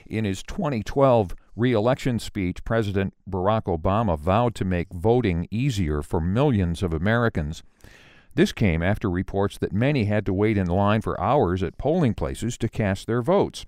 In his 2012 re-election speech, President Barack Obama vowed to make voting easier for millions of Americans. This came after reports that many had to wait in line for hours at polling places to cast their votes.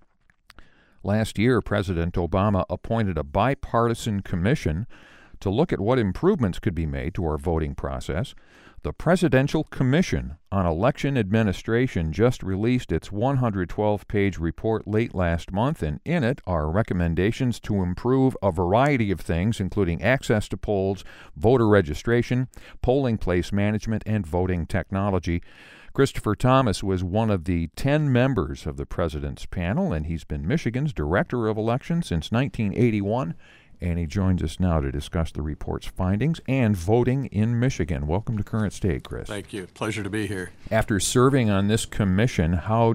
Last year, President Obama appointed a bipartisan commission to look at what improvements could be made to our voting process. The Presidential Commission on Election Administration just released its 112-page report late last month, and in it are recommendations to improve a variety of things, including access to polls, voter registration, polling place management, and voting technology. Christopher Thomas was one of the 10 members of the President's panel, and he's been Michigan's Director of Elections since 1981. And he joins us now to discuss the report's findings and voting in Michigan. Welcome to Current State, Chris. Thank you. Pleasure to be here. After serving on this commission, how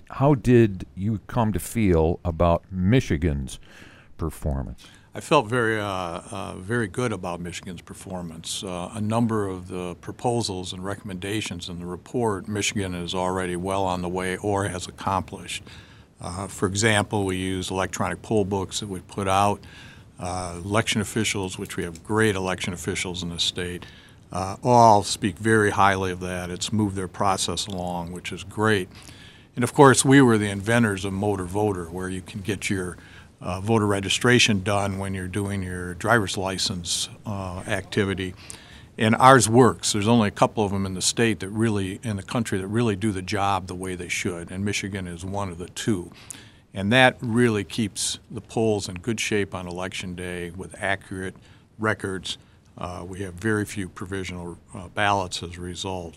did you come to feel about Michigan's performance? I felt very good about Michigan's performance. A number of the proposals and recommendations in the report, Michigan is already well on the way or has accomplished. For example, we use electronic poll books that we put out. Election officials, which we have great election officials in the state, all speak very highly of that. It's moved their process along, which is great. And of course, we were the inventors of Motor Voter, where you can get your voter registration done when you're doing your driver's license activity. And ours works. There's only a couple of them in the state that really, in the country, that really do the job the way they should, and Michigan is one of the two. And that really keeps the polls in good shape on Election Day with accurate records. We have very few provisional ballots as a result.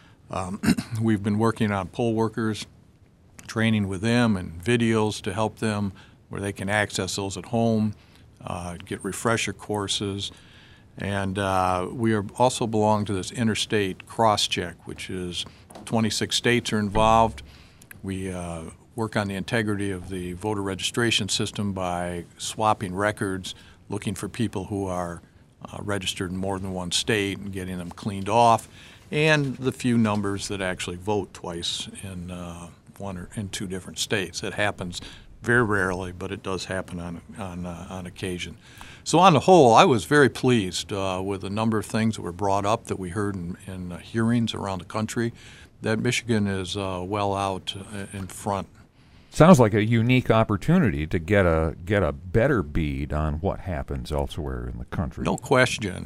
We've been working on poll workers, training with them and videos to help them where they can access those at home, get refresher courses. And we also belong to this interstate cross-check, which is 26 states are involved. We work on the integrity of the voter registration system by swapping records, looking for people who are registered in more than one state and getting them cleaned off, and the few numbers that actually vote twice in one or in two different states. It happens very rarely, but it does happen on occasion. So on the whole, I was very pleased with a number of things that were brought up that we heard in hearings around the country, that Michigan is well out in front. Sounds like a unique opportunity to get a better bead on what happens elsewhere in the country. No question.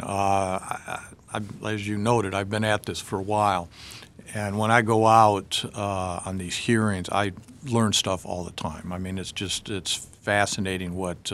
As you noted, I've been at this for a while, and when I go out on these hearings, I learn stuff all the time. I mean, it's fascinating what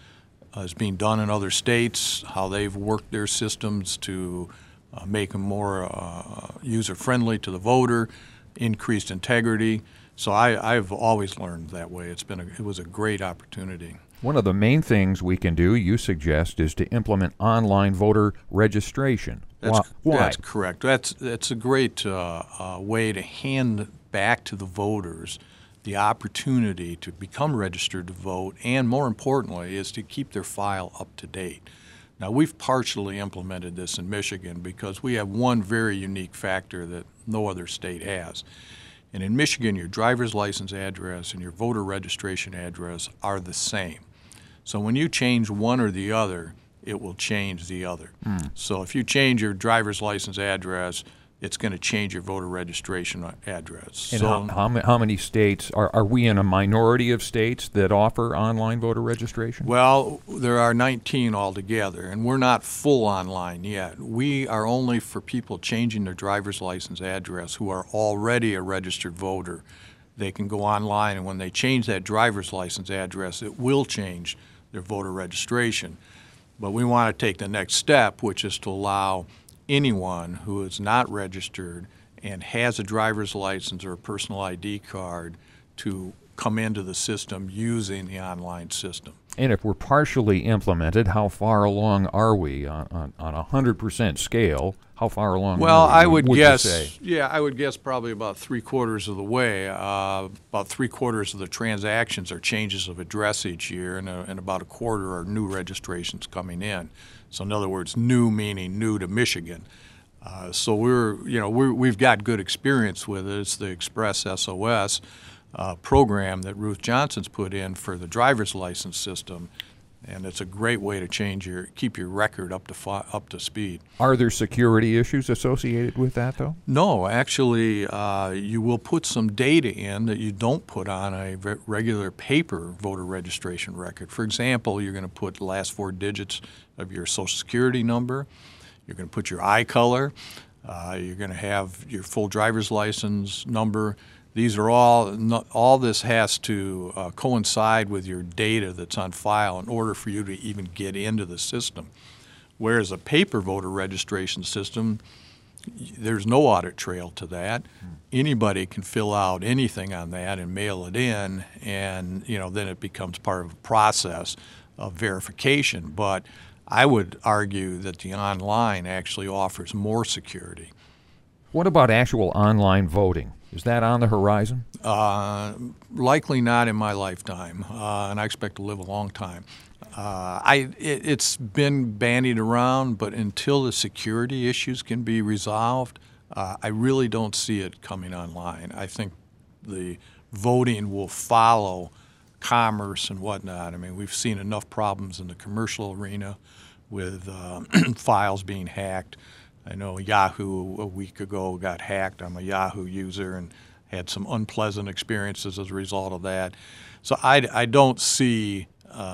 is being done in other states, how they've worked their systems to make them more user-friendly to the voter, increased integrity. So I've always learned that way. It was a great opportunity. One of the main things we can do, you suggest, is to implement online voter registration. Why? That's correct. That's a great way to hand back to the voters the opportunity to become registered to vote, and more importantly, is to keep their file up to date. Now, we've partially implemented this in Michigan because we have one very unique factor that no other state has. And in Michigan, your driver's license address and your voter registration address are the same. So when you change one or the other, it will change the other. So if you change your driver's license address, it's going to change your voter registration address. And so how many states, are we in a minority of states that offer online voter registration? Well, there are 19 altogether, and we're not full online yet. We are only for people changing their driver's license address who are already a registered voter. They can go online, and when they change that driver's license address, it will change their voter registration. But we want to take the next step, which is to allow anyone who is not registered and has a driver's license or a personal ID card to come into the system using the online system. And if we're partially implemented, how far along are we on a 100% scale? How far along? Well, I would guess, you say? Yeah, I would guess probably about 3/4 of the way. About 3/4 of the transactions are changes of address each year, and about 1/4 are new registrations coming in. So in other words, new meaning new to Michigan. So we've got good experience with it. It's the Express SOS. program that Ruth Johnson's put in for the driver's license system, and it's a great way to keep your record up to speed. Are there security issues associated with that, though? No, actually, you will put some data in that you don't put on a regular paper voter registration record. For example, you're going to put the last 4 digits of your Social Security number. You're going to put your eye color. You're going to have your full driver's license number. These are all this has to coincide with your data that's on file in order for you to even get into the system. Whereas a paper voter registration system, there's no audit trail to that. Anybody can fill out anything on that and mail it in, and then it becomes part of a process of verification. But I would argue that the online actually offers more security. What about actual online voting? Is that on the horizon? Likely not in my lifetime, and I expect to live a long time. It's been bandied around, but until the security issues can be resolved, I really don't see it coming online. I think the voting will follow commerce and whatnot. I mean, we've seen enough problems in the commercial arena with files being hacked. I know Yahoo a week ago got hacked. I'm a Yahoo user and had some unpleasant experiences as a result of that. So I don't see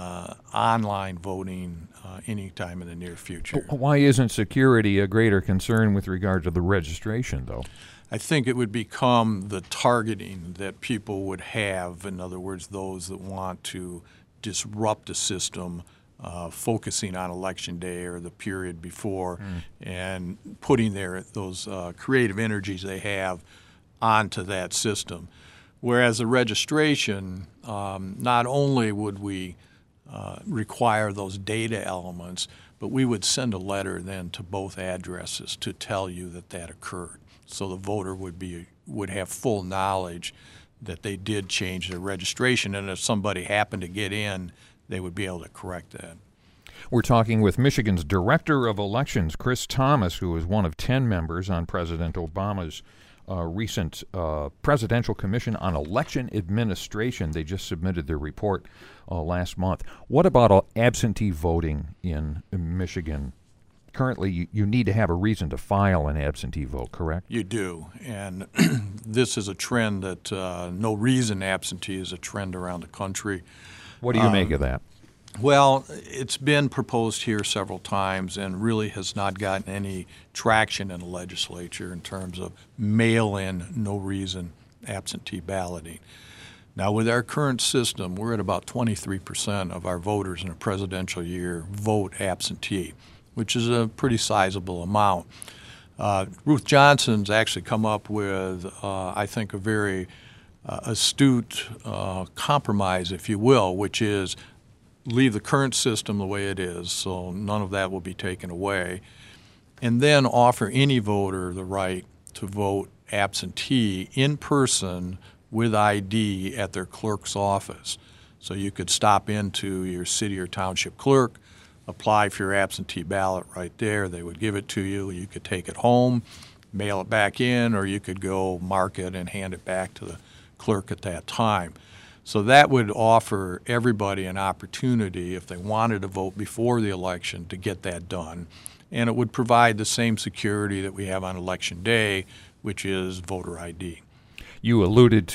online voting anytime in the near future. Why isn't security a greater concern with regard to the registration, though? I think it would become the targeting that people would have. In other words, those that want to disrupt the system, focusing on Election Day or the period before, and putting those creative energies they have onto that system. Whereas the registration, not only would we require those data elements, but we would send a letter then to both addresses to tell you that occurred. So the voter would have full knowledge that they did change their registration, and if somebody happened to get in, they would be able to correct that. We're talking with Michigan's Director of Elections, Chris Thomas, who is one of 10 members on President Obama's recent Presidential Commission on Election Administration. They just submitted their report last month. What about absentee voting in Michigan? Currently, you need to have a reason to file an absentee vote, correct? You do, and this is a trend that no reason absentee is a trend around the country. What do you make of that? Well, it's been proposed here several times and really has not gotten any traction in the legislature in terms of mail-in, no-reason absentee balloting. Now, with our current system, we're at about 23% of our voters in a presidential year vote absentee, which is a pretty sizable amount. Ruth Johnson's actually come up with, I think, a very astute compromise, if you will, which is leave the current system the way it is, so none of that will be taken away, and then offer any voter the right to vote absentee in person with ID at their clerk's office. So you could stop into your city or township clerk, apply for your absentee ballot right there. They would give it to you. You could take it home, mail it back in, or you could go mark it and hand it back to the clerk at that time. So that would offer everybody an opportunity, if they wanted to vote before the election, to get that done. And it would provide the same security that we have on Election Day, which is voter ID. You alluded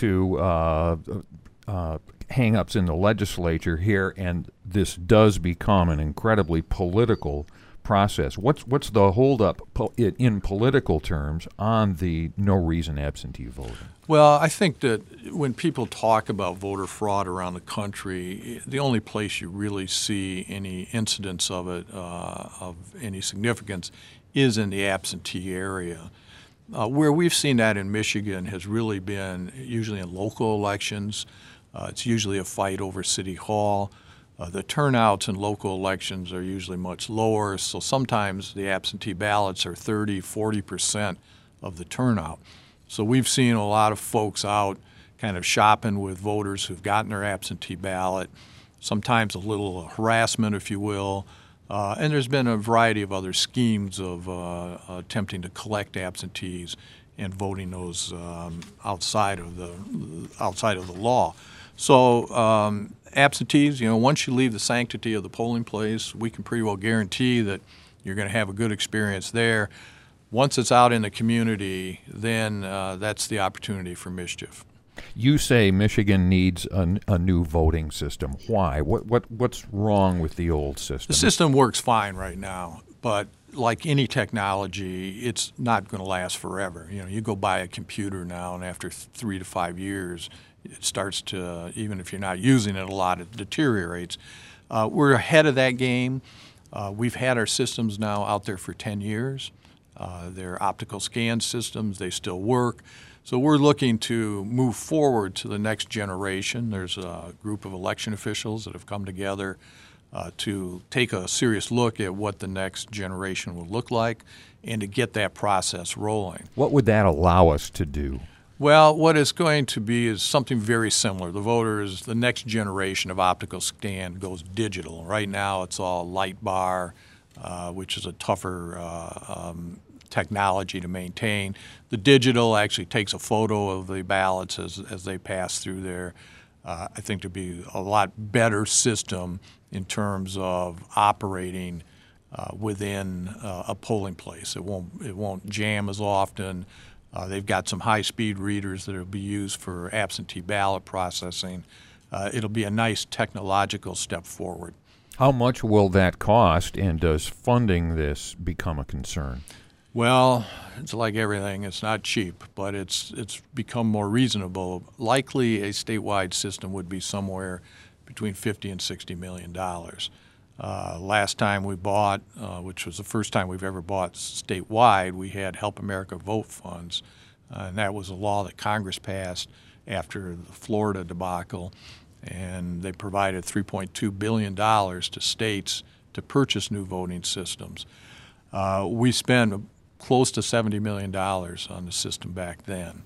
to hang-ups in the legislature here, and this does become an incredibly political process. What's the holdup in political terms on the no-reason absentee voting? Well, I think that when people talk about voter fraud around the country, the only place you really see any incidents of it of any significance is in the absentee area. Where we've seen that in Michigan has really been usually in local elections. It's usually a fight over City Hall. The turnouts in local elections are usually much lower, so sometimes the absentee ballots are 30, 40% of the turnout. So we've seen a lot of folks out kind of shopping with voters who've gotten their absentee ballot, sometimes a little harassment, if you will, and there's been a variety of other schemes of attempting to collect absentees and voting those outside of the law. So absentees, once you leave the sanctity of the polling place, we can pretty well guarantee that you're going to have a good experience there. Once it's out in the community, then that's the opportunity for mischief. You say Michigan needs a new voting system. Why? What's wrong with the old system? The system works fine right now, but like any technology, it's not going to last forever. You go buy a computer now, and after 3 to 5 years, it starts to, even if you're not using it a lot, it deteriorates. We're ahead of that game. We've had our systems now out there for 10 years. They're optical scan systems. They still work. So we're looking to move forward to the next generation. There's a group of election officials that have come together to take a serious look at what the next generation will look like and to get that process rolling. What would that allow us to do? Well, what it's going to be is something very similar. The next generation of optical scan goes digital. Right now it's all light bar, which is a tougher technology to maintain. The digital actually takes a photo of the ballots as they pass through there. I think there'd be a lot better system in terms of operating within a polling place. It won't jam as often. They've got some high-speed readers that will be used for absentee ballot processing. It'll be a nice technological step forward. How much will that cost, and does funding this become a concern? Well, it's like everything. It's not cheap, but it's become more reasonable. Likely a statewide system would be somewhere between $50 and $60 million. Last time we bought, which was the first time we've ever bought statewide, we had Help America Vote funds, and that was a law that Congress passed after the Florida debacle, and they provided $3.2 billion to states to purchase new voting systems. We spent close to $70 million on the system back then.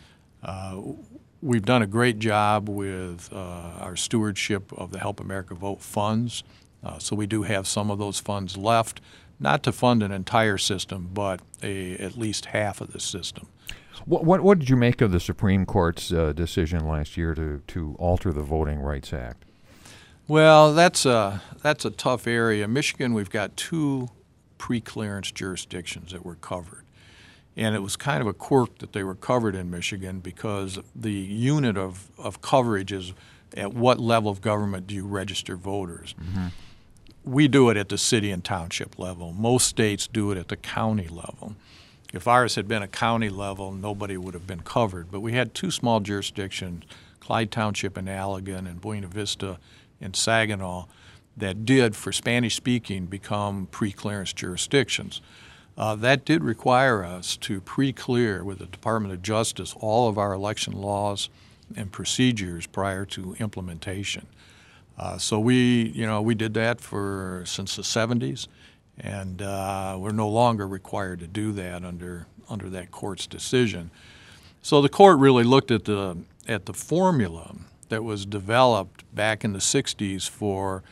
We've done a great job with our stewardship of the Help America Vote funds. So we do have some of those funds left, not to fund an entire system, but at least half of the system. What did you make of the Supreme Court's decision last year to alter the Voting Rights Act? Well, that's a tough area. In Michigan, we've got 2 pre-clearance jurisdictions that were covered. And it was kind of a quirk that they were covered in Michigan because the unit of coverage is at what level of government do you register voters. Mm-hmm. We do it at the city and township level. Most states do it at the county level. If ours had been a county level, nobody would have been covered. But we had 2 small jurisdictions, Clyde Township in Allegan and Buena Vista in Saginaw, that did, for Spanish-speaking, become pre-clearance jurisdictions. That did require us to pre-clear with the Department of Justice all of our election laws and procedures prior to implementation. So we did that since the 70s, and we're no longer required to do that under that court's decision. So the court really looked at the formula that was developed back in the 60s for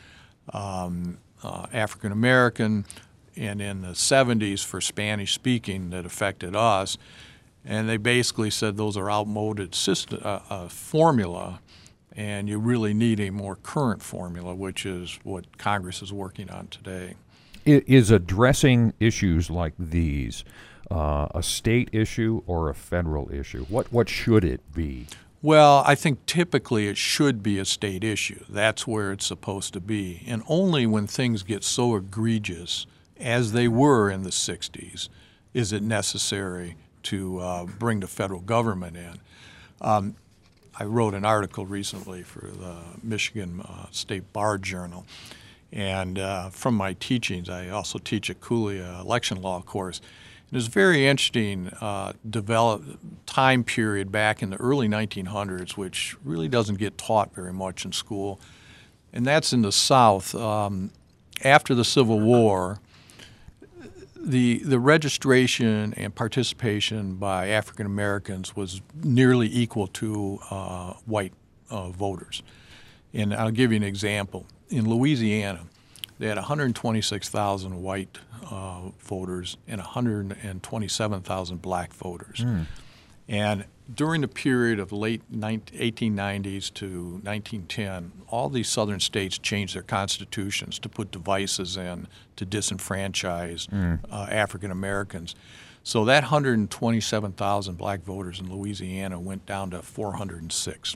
African American, and in the 70s for Spanish speaking that affected us, and they basically said those are outmoded formula, and you really need a more current formula, which is what Congress is working on today. Is addressing issues like these a state issue or a federal issue? What should it be? Well, I think typically it should be a state issue. That's where it's supposed to be. And only when things get so egregious as they were in the 60s is it necessary to bring the federal government in. I wrote an article recently for the Michigan State Bar Journal. And from my teachings, I also teach at Cooley election law course. It was a very interesting time period back in the early 1900s, which really doesn't get taught very much in school. And that's in the South. After the Civil War, the registration and participation by African Americans was nearly equal to white voters. And I'll give you an example. In Louisiana, they had 126,000 white voters and 127,000 black voters. And during the period of late 1890s to 1910, all these southern states changed their constitutions to put devices in to disenfranchise African Americans. So that 127,000 black voters in Louisiana went down to 406.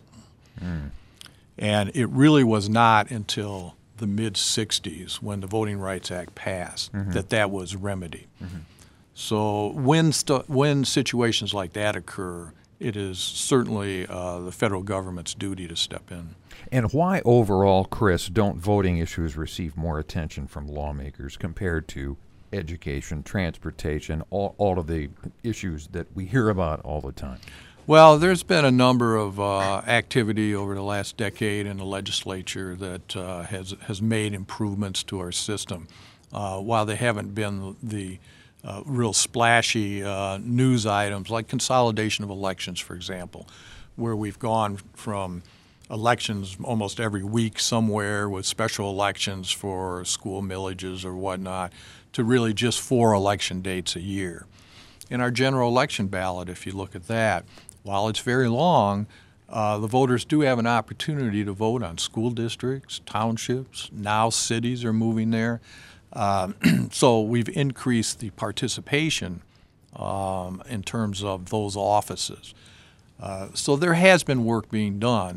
And it really was not until the mid-'60s, when the Voting Rights Act passed, that was remedied. So when situations like that occur, it is certainly the federal government's duty to step in. And why overall, Chris, don't voting issues receive more attention from lawmakers compared to education, transportation, all of the issues that we hear about all the time? Well, there's been a number of activity over the last decade in the legislature that has made improvements to our system. While they haven't been the real splashy news items like consolidation of elections, for example, where we've gone from elections almost every week somewhere with special elections for school millages or whatnot to really just 4 election dates a year. In our general election ballot, if you look at that, while it's very long, the voters do have an opportunity to vote on school districts, townships. Now cities are moving there. So we've increased the participation in terms of those offices. So there has been work being done.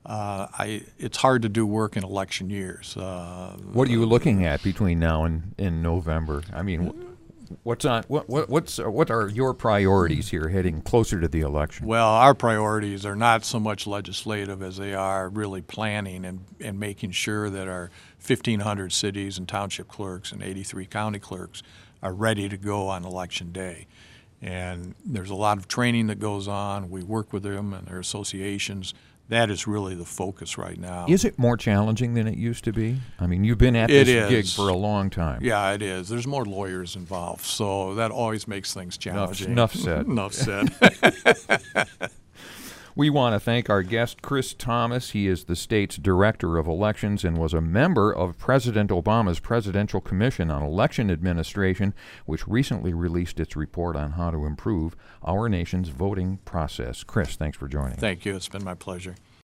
It's hard to do work in election years. What are you looking at between now and in November? I mean, what are your priorities here heading closer to the election? Well, our priorities are not so much legislative as they are really planning and making sure that our 1,500 cities and township clerks and 83 county clerks are ready to go on election day. And there's a lot of training that goes on. We work with them and their associations. That is really the focus right now. Is it more challenging than it used to be? I mean, you've been at this gig for a long time. Yeah, it is. There's more lawyers involved, so that always makes things challenging. Enough said. Enough said. We want to thank our guest, Chris Thomas. He is the state's Director of Elections and was a member of President Obama's Presidential Commission on Election Administration, which recently released its report on how to improve our nation's voting process. Chris, thanks for joining. Thank you. It's been my pleasure.